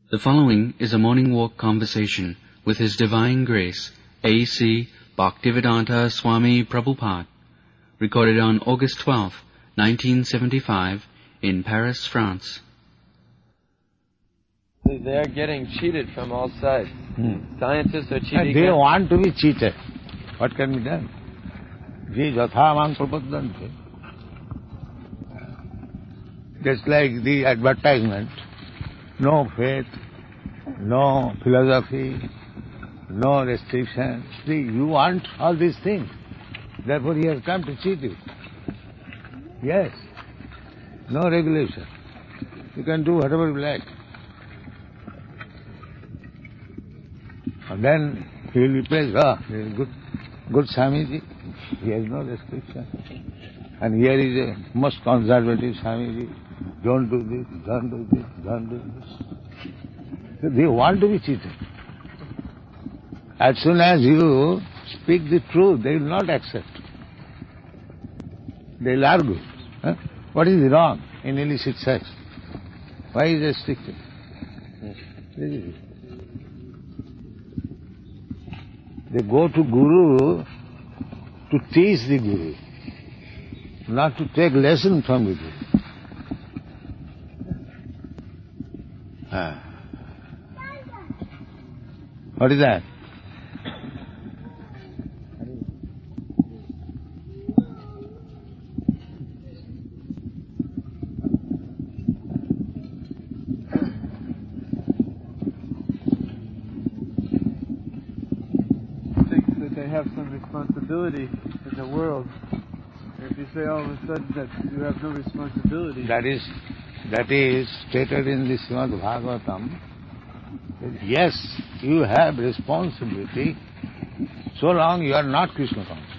The following is a morning walk conversation with His Divine Grace, A.C. Bhaktivedanta Swami Prabhupada, recorded on August 12, 1975, in Paris, France. They are getting cheated from all sides. Scientists are cheating. They want to be cheated. What can be done? Je yathamang prapaddante. Just like the advertisement, no faith, no philosophy, no restrictions. See, you want all these things. Therefore he has come to cheat you. Yes. No regulation. You can do whatever you like. And then he will be praised, there is good Swamiji. He has no restriction. And here is a most conservative Swamiji. Don't do this, don't do this, don't do this. So they want to be cheated. As soon as you speak the truth, they will not accept. They will argue. What is wrong in illicit sex? Why is it restricted? They go to Guru to teach the Guru, not to take lesson from the Guru. What is that? They have some responsibility in the world. If you say all of a sudden that you have no responsibility... That is stated in the Srimad Bhagavatam. Yes, you have responsibility so long you are not Krishna conscious.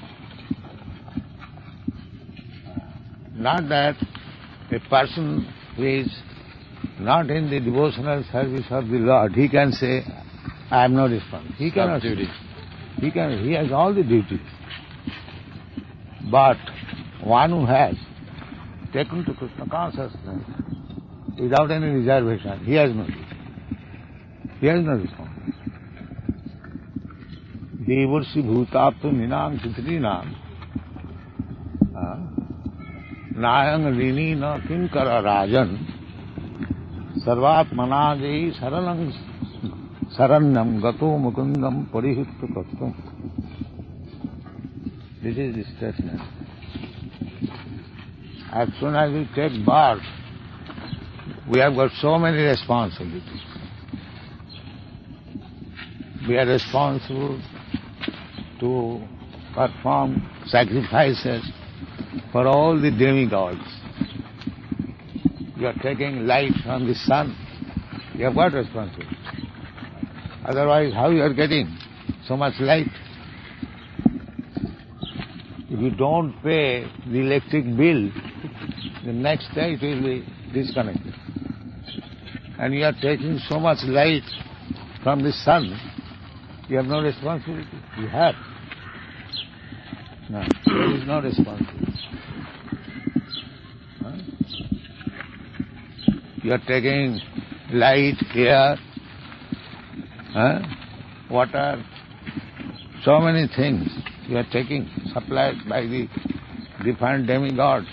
Not that a person who is not in the devotional service of the Lord, he can say, I am not responsible. He cannot duty. He has all the duties. But one who has taken to Krishna consciousness without any reservation, he has no duty. He has no responsibility. Devarsi bhutaptu ninam chitrinam nayang rini na kinkara rajan sarvatmana jai saranyam gato mukundam parihittu kastum. This is the statement. As soon as we take birth, we have got so many responsibilities. We are responsible to perform sacrifices for all the demigods. You are taking light from the sun. You have got responsibility. Otherwise, how you are getting so much light? If you don't pay the electric bill, the next day it will be disconnected. And you are taking so much light from the sun, you have no responsibility. You have. No, there is no responsibility. You are taking light, air, water, so many things you are taking, supplied by the different demigods.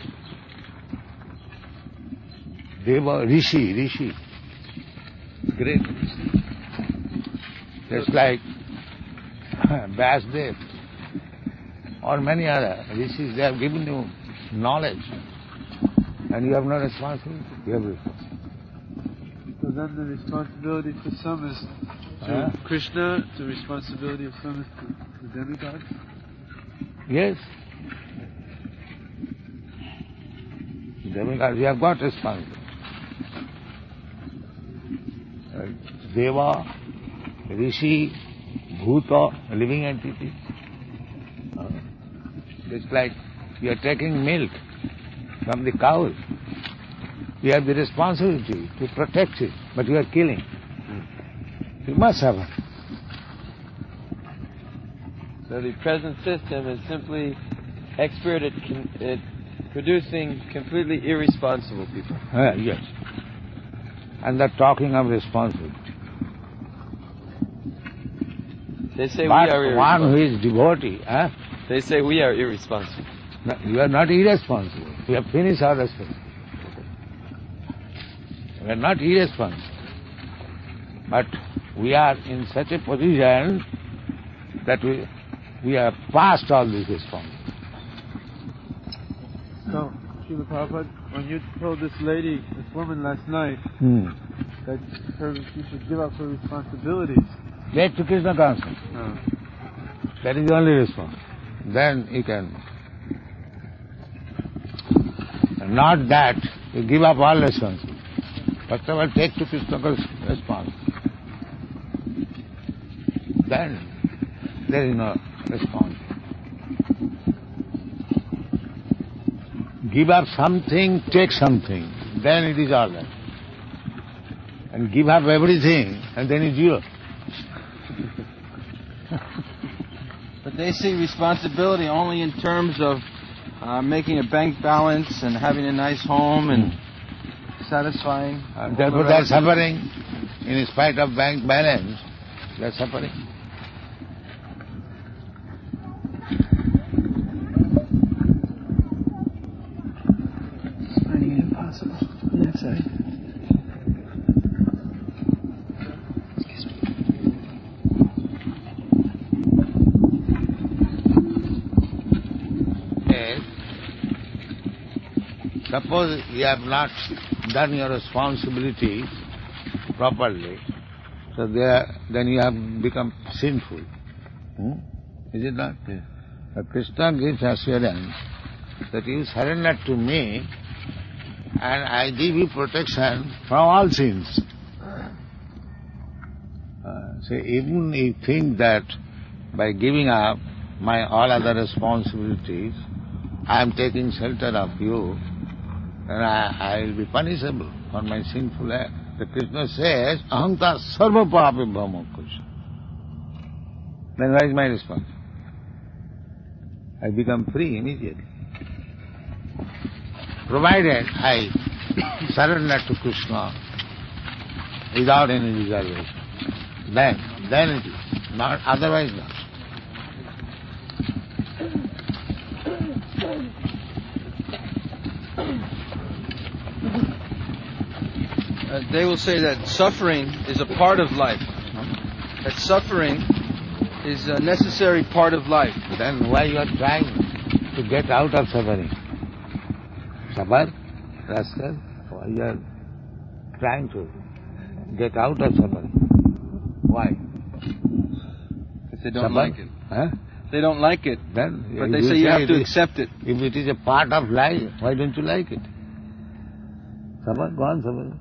Deva, Rishi, great Rishi. Just like Vyasdev or many other Rishis, they have given you knowledge and you have no responsibility. You have responsibility. So then the responsibility for some is to Krishna, the responsibility of some is to the demigods? Yes. Demigods, you have got responsibility. Deva, Rishi, Bhuta, living entity. It's like you are taking milk from the cow. You have the responsibility to protect it, but you are killing. You must have it. So the present system is simply expert at producing completely irresponsible people. Yes. and they're talking of responsibility. They say But we are one irresponsible. who is devotee, They say we are irresponsible. no, you are not irresponsible. We have finished our responsibility. We are not irresponsible. But we are in such a position that we are past all this responsibility. So, Srila Prabhupada, when you told this lady, this woman last night, that she should give up her responsibilities, Get to Krishna consciousness. That is the only response. Then you can. Not that you give up all responsibility. First of all, take to Krishna response. Then there is no response. Give up something, take something. Then it is all right. And give up everything, and then it's zero. But they see responsibility only in terms of making a bank balance and having a nice home and satisfying. Therefore they are suffering. In spite of bank balance, they are suffering. it's finding it impossible on that side. Yes. Suppose you have not done your responsibilities properly, so then you have become sinful. Is it not? Yes. Krishna gives assurance that you surrender to me and I give you protection from all sins. So even you think that by giving up my all other responsibilities, I am taking shelter of you, and I will be punishable for my sinful act. The Krishna says, Ahamta sarva papi bhamakusha. Then where is my response? I become free immediately. Provided I surrender to Krishna without any reservation. Then it is. Not otherwise not. They will say that suffering is a part of life. That suffering is a necessary part of life. Then why you are trying to get out of suffering? Suffer, rascal, why you are trying to get out of suffering? Why? Because they don't Suffer? like it. Huh? They don't like it. Then But they say you have to accept it. If it is a part of life, why don't you like it? Suffer, go on suffering.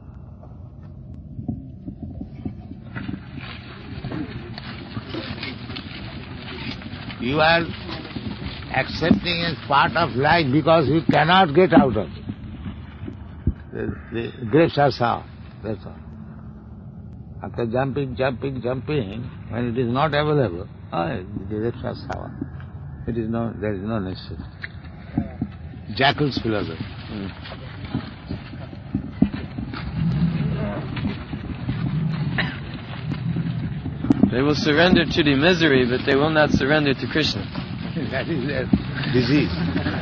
You are accepting as part of life because you cannot get out of it. The grapes are sour, that's all. After jumping, when it is not available, the grapes are sour. There is no necessity. Jackal's philosophy. They will surrender to the misery, but they will not surrender to Krishna. That is their disease.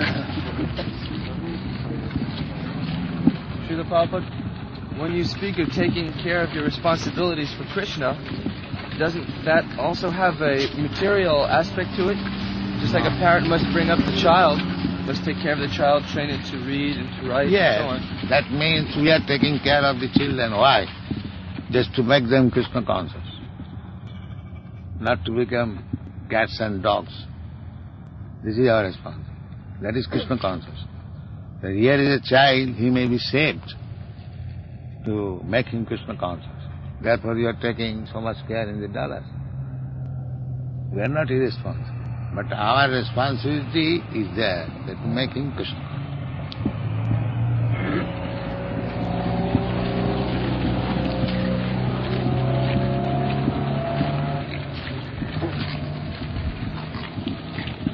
Srila Prabhupada, when you speak of taking care of your responsibilities for Krishna, doesn't that also have a material aspect to it? Just like a parent must bring up the child, must take care of the child, train it to read and to write Yes, and so on. that means we are taking care of the children. Why? Just to make them Krishna conscious. Not to become cats and dogs. This is our response. That is Krishna conscious. That here is a child, he may be saved to make him Krishna conscious. Therefore you are taking so much care in the dollars. We are not irresponsible. But our responsibility is there, that to make him Krishna.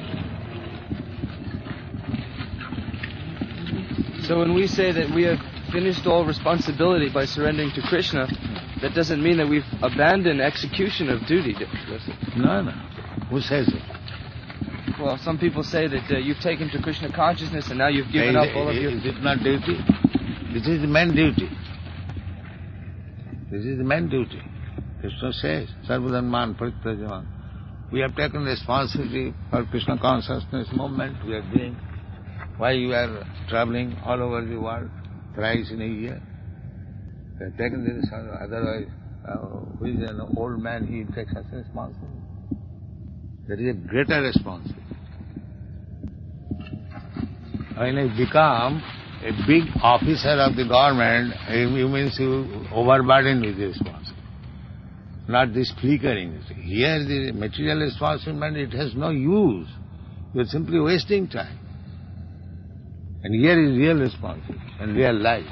So when we say that we have finished all responsibility by surrendering to Krishna, that doesn't mean that we've abandoned execution of duty, does it? No. Who says it? Well, some people say that you've taken to Krishna consciousness and now you've given up all of your... Is it not duty? This is the main duty. This is the main duty. Krishna says, Sarvadharman Parityajam. We have taken responsibility for Krishna consciousness movement. We are doing. Why you are traveling all over the world thrice in a year? We have taken this. Otherwise, who is an old man, he takes such a responsibility. That is a greater responsibility. When you become a big officer of the government, you means you overburdened with the responsibility. Not this flickering. Here the material responsibility, it has no use. You are simply wasting time. And here is real responsibility and real life.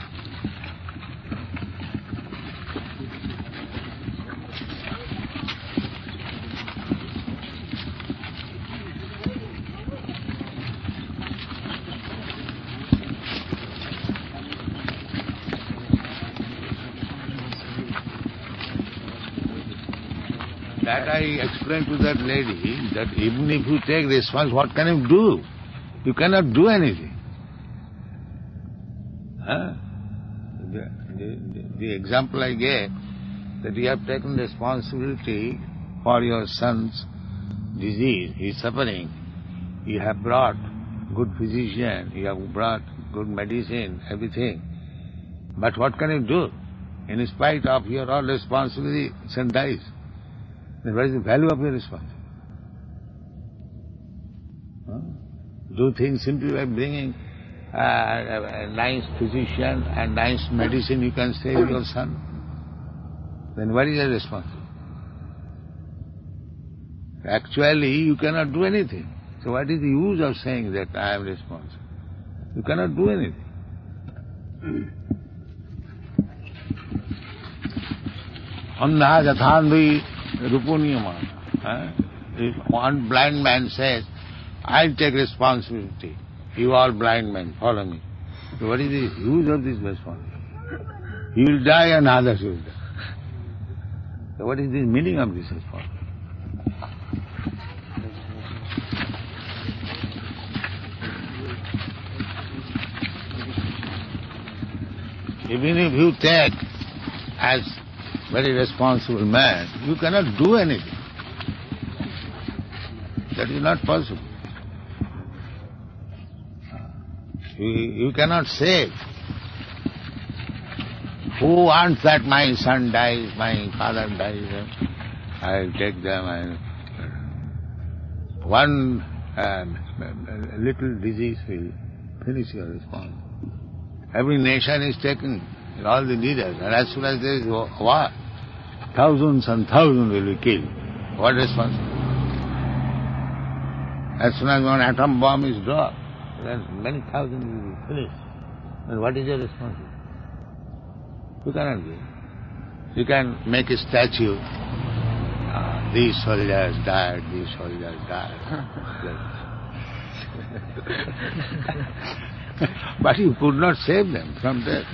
That I explained to that lady, that even if you take responsibility, what can you do? You cannot do anything. Huh? The example I gave, that you have taken responsibility for your son's disease, he is suffering. You have brought good physician, you have brought good medicine, everything. But what can you do? In spite of your all responsibility, son dies. Then what is the value of your responsibility? Do things simply by bringing a nice physician and nice medicine, you can save your son. Then what is your responsibility? Actually, you cannot do anything. So what is the use of saying that I am responsible? You cannot do anything. Andha jathandhi rupuniyamana. If one blind man says, I'll take responsibility, you all blind men, follow me. So what is the use of this responsibility? He will die and others will die. So what is the meaning of this responsibility? Even if you take as very responsible man, you cannot do anything. That is not possible. You cannot say, who wants that my son dies, my father dies, I'll take them. One little disease will finish your response. Every nation is taken, all the leaders, and as soon as there is war, thousands and thousands will be killed. What responsibility? As soon as one atom bomb is dropped, then many thousands will be finished. And what is your responsibility? You cannot do it. You can make a statue. These soldiers died, these soldiers died. But you could not save them from death.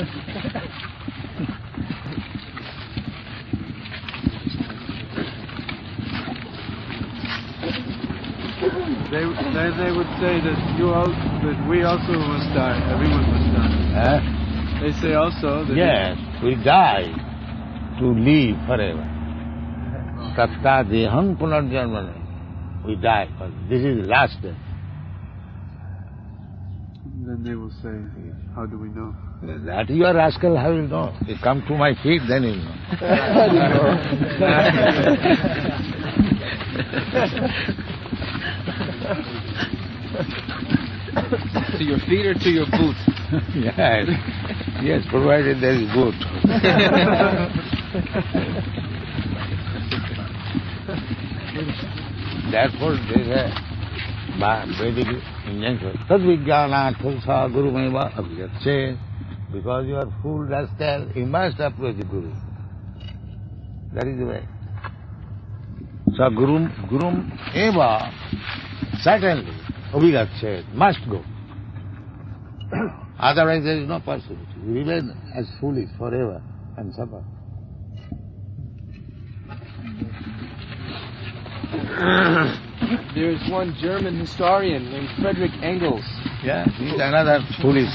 They would say that we also must die. Everyone must die. They say also that... Yes, we die to live forever. Tatta deham punarjanmane. We die. This is the last death. Then they will say, how do we know? That you are rascal, how will you know? You come to my feet, then you know. To your feet or to your boot? Yes, provided there is boot. Therefore, there is a Vedic injunction. Tad vijnana tulsa guru meva abhyatse. Because you are full rascal, you must approach the Guru. That is the way. So Guru eva, certainly, abhyatse, must go. Otherwise there is no possibility. We remain as foolish forever and suffer. There is one German historian named Friedrich Engels. Yeah, he's another foolish.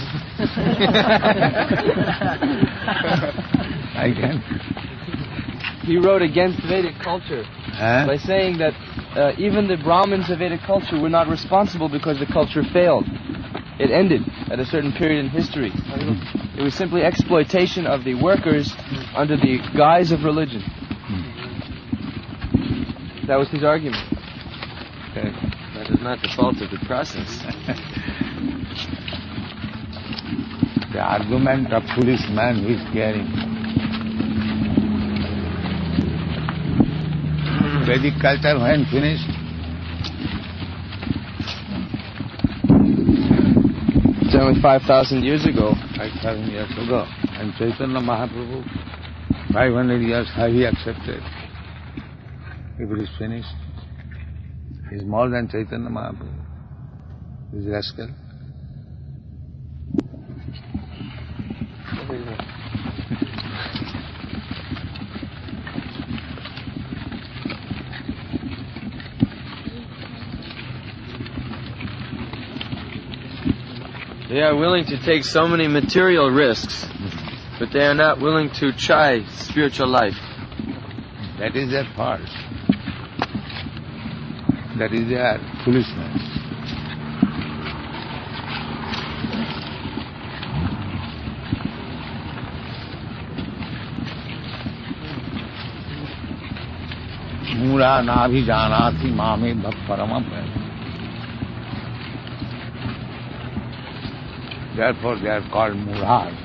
I can. He wrote against Vedic culture by saying that even the Brahmins of Vedic culture were not responsible because the culture failed. It ended at a certain period in history. It was simply exploitation of the workers under the guise of religion. That was his argument. That is not the fault of the process. The argument of foolish man who is carrying. Vedic culture when finished? It's only 5,000 years ago. 5,000 years ago. And Chaitanya Mahaprabhu, 500 years have he accepted. If it is finished, he is more than Chaitanya Mahaprabhu. He is rascal. They are willing to take so many material risks, but they are not willing to try spiritual life. That is their fault. That is their foolishness. Mura nabhi janati mame bhak paramam. Therefore they are called Muras.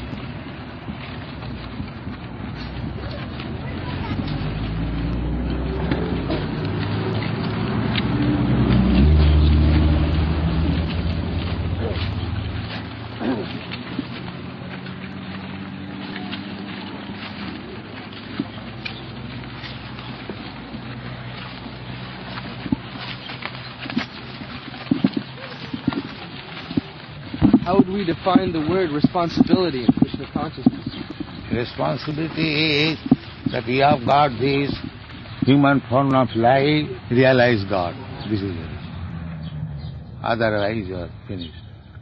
How would we define the word responsibility in Krishna consciousness? Responsibility is that you have got this human form of life, realize God. This is it. Otherwise you are finished.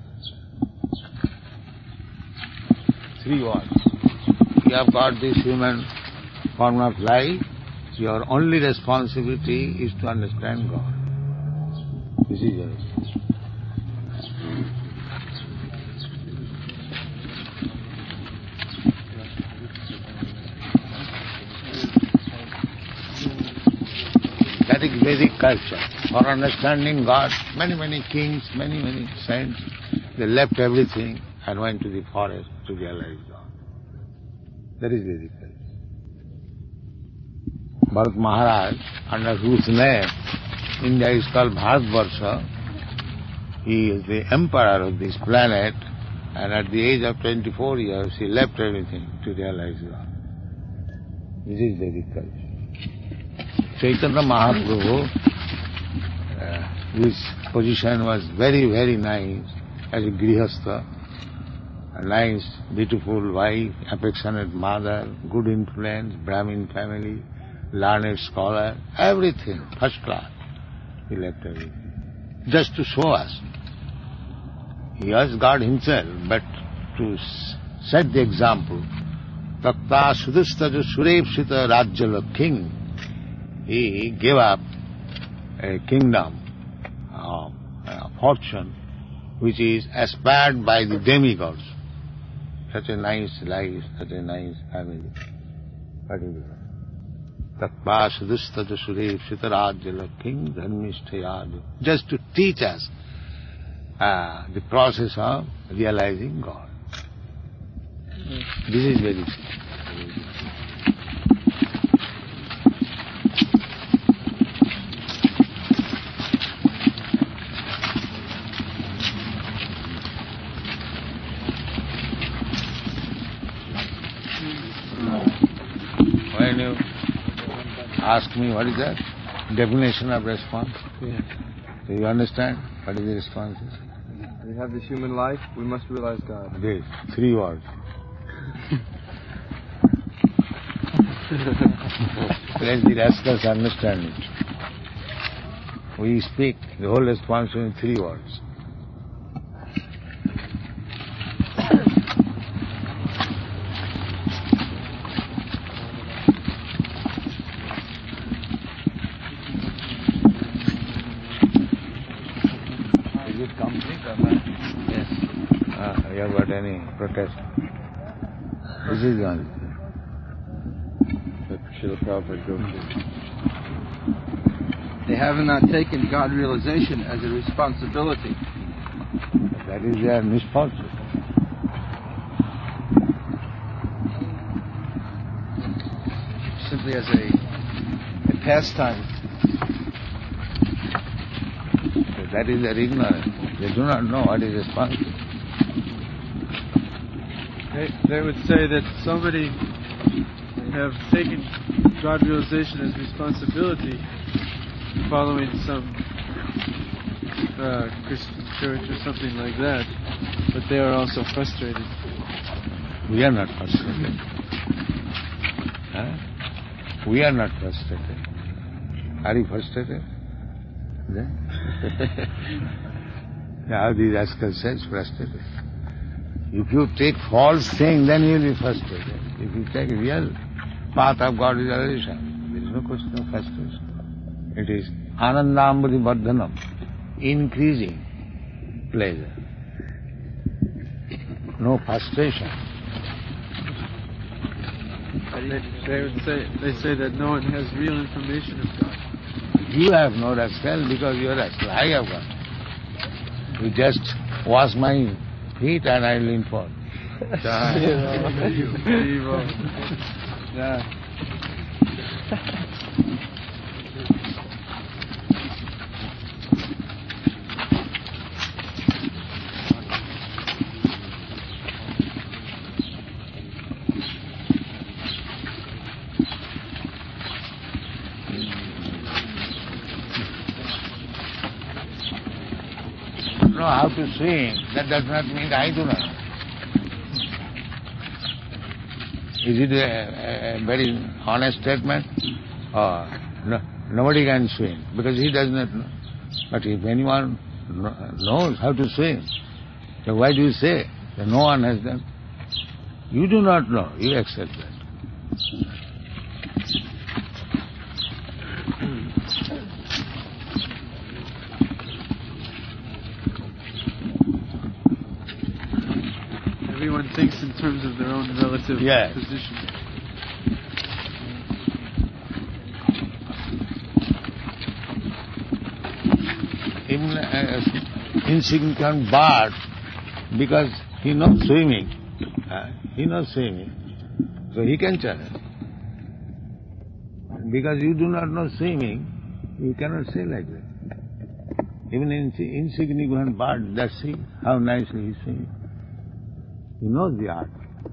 3 words. You have got this human form of life, your only responsibility is to understand God. This is it. That is Vedic culture. For understanding God, many kings, many saints, they left everything and went to the forest to realize God. That is Vedic culture. Bharat Maharaj, under whose name India is called Bharatvarsha, he is the emperor of this planet, and at the age of 24 years he left everything to realize God. This is Vedic culture. Chaitanya Mahaprabhu, his position was very nice as a grihastha, a nice, beautiful wife, affectionate mother, good influence, Brahmin family, learned scholar, everything, first class. He left everything. Just to show us. He was God himself, but to set the example, Takta Sudhustaja Surepshita Rajjala king, he gave up a kingdom, a fortune, which is aspired by the demigods. Such a nice life, such a nice family. What is it? Tatva Sudhustaja Surepshita Rajjala king dharmisthayadu. Just to teach us the process of realizing God. This is very simple. When you ask me what is that? Definition of response? Yes. Do you understand what is the response? We have this human life, we must realize God. This, 3 words. Let the rascals understand it. We speak the whole responsibility in 3 words. Is it complete or not? Yes. You have got any protest? This is the only. Srila Prabhupada go through. They have not taken God realization as a responsibility. That is their misfortune. Simply as a pastime. That is their ignorance. They do not know what is responsibility. They would say that so many have taken God realization as responsibility, following some Christian church or something like that, but they are also frustrated. We are not frustrated. We are not frustrated. Are you frustrated? Now the rascal says frustrated. If you take false thing, then you will be frustrated. If you take real path of God realization, there is no question of frustration. It is anandambudi vardhanam, increasing pleasure. No frustration. They say that no one has real information of God. You have no rascal because you are rascal. I have got. You just wash my feet and I will inform. Yeah. Know how to swim, that does not mean I do not. Is it a very honest statement? No, nobody can swim because he does not know. But if anyone knows how to swim, then why do you say that no one has done? You do not know, you accept that. Everyone thinks in terms of their own relative position. Even an insignificant bird, because he knows swimming, so he can challenge. Because you do not know swimming, you cannot say like that. Even an insignificant bird, does see how nicely he swims. He knows the art.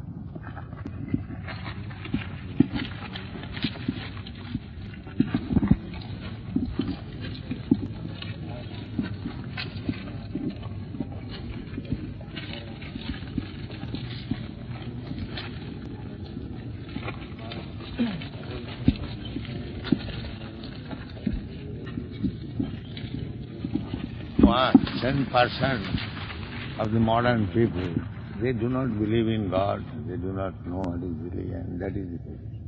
What? 10% of the modern people, they do not believe in God, they do not know what is religion, that is the position.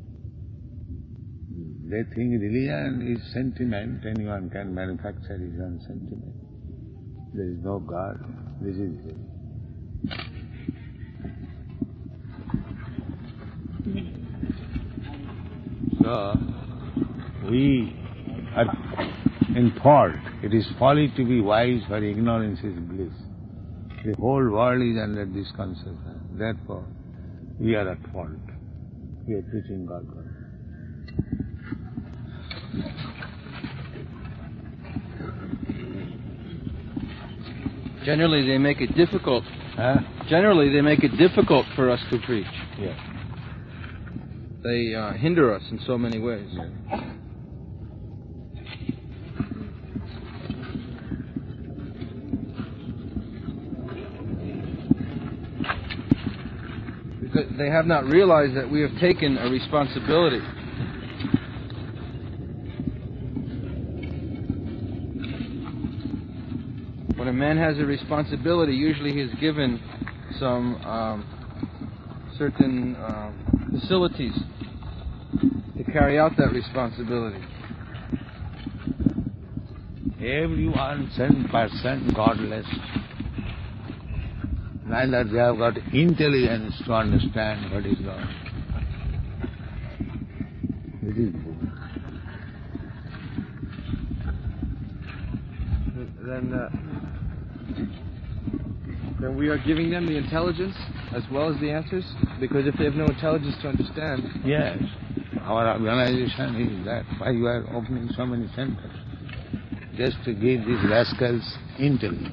They think religion is sentiment, anyone can manufacture his own sentiment. There is no God, this is religion. So, we are in fault. It is folly to be wise, for ignorance is bliss. The whole world is under this conception. Therefore, we are at fault. We are preaching God. Generally, they make it difficult. Generally, they make it difficult for us to preach. Yeah. They hinder us in so many ways. Yeah. they have not realized that we have taken a responsibility. When a man has a responsibility, usually he is given some certain facilities to carry out that responsibility. Everyone 10% godless. Neither they have got intelligence to understand what is God. It is good. Then we are giving them the intelligence as well as the answers? Because if they have no intelligence to understand... Yes. Our organization is that. Why you are opening so many centers? Just to give these rascals intelligence.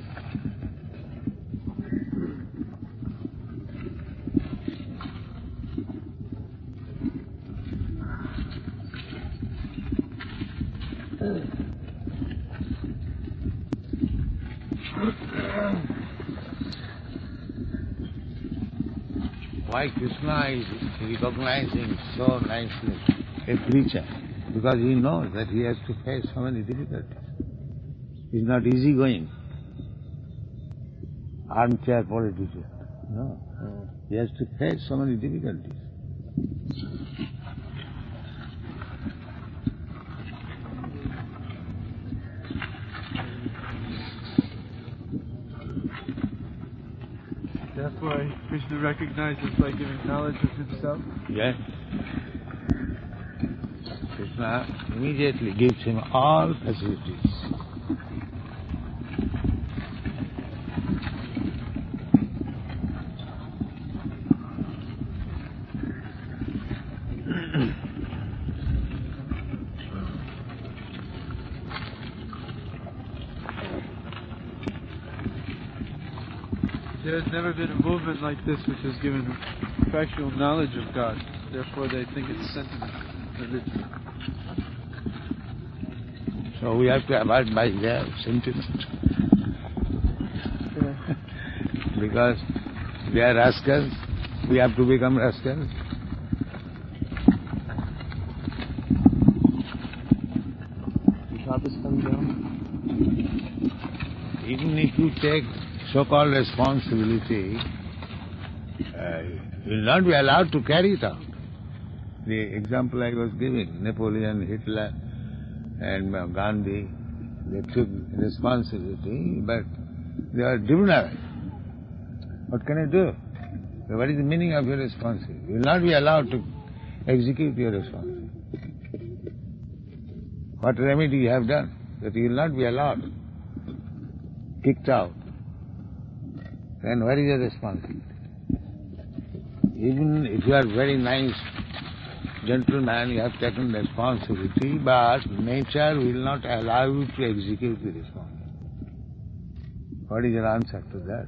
Why Krishna is recognizing so nicely a preacher? Because he knows that he has to face so many difficulties. He's not easygoing. Armchair politician. No. He has to face so many difficulties. That's why Krishna recognizes by giving knowledge of himself. Yes. Krishna immediately gives him all facilities. There has never been a movement like this which has given factual knowledge of God. Therefore they think it's sentiment, religion. So we have to abide by their sentiment. Because they are rascals, we have to become rascals. The top is coming down. Even if you take so-called responsibility, you will not be allowed to carry it out. The example I was giving, Napoleon, Hitler, and Gandhi, they took responsibility, but they are demonized. What can I do? What is the meaning of your responsibility? You will not be allowed to execute your responsibility. What remedy you have done? That you will not be allowed, kicked out. Then where is your responsibility? Even if you are very nice gentleman, you have taken responsibility, but nature will not allow you to execute the responsibility. What is your answer to that?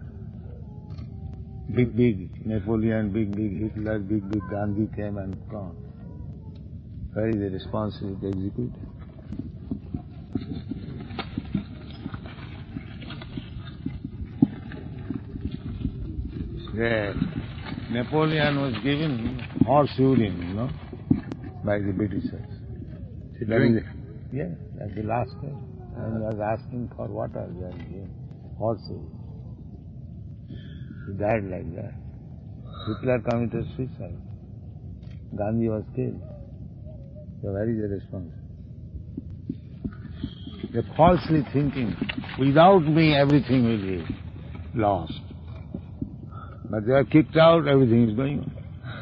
Big Napoleon, big Hitler, big Gandhi came and gone. Where is the responsibility to execute it? Napoleon was given horse urine, by the Britishers. Yeah, at the last time. And he was asking for water, they gave him horse urine. He died like that. Hitler committed suicide. Gandhi was killed. So where is the responsibility? They're falsely thinking, without me everything will be lost. But they are kicked out, everything is going on.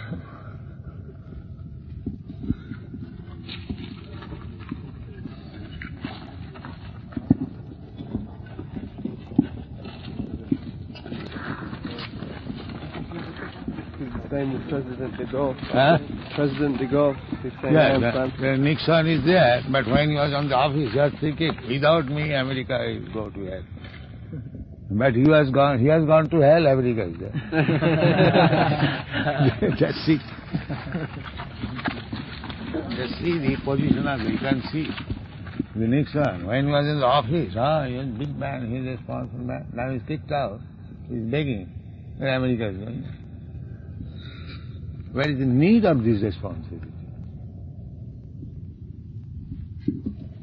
Same with President de Gaulle. Huh? President de Gaulle. He's saying, Yeah, Nixon is there, but when he was on the office, he was thinking, without me, America will go to hell. But he has gone to hell, America is there. Just see. Just see the position of it, you can see. The Nixon, when he was in the office, he was a big man, he is a responsible man. Now he's kicked out, he's begging. Where America is going? Where is the need of this responsibility?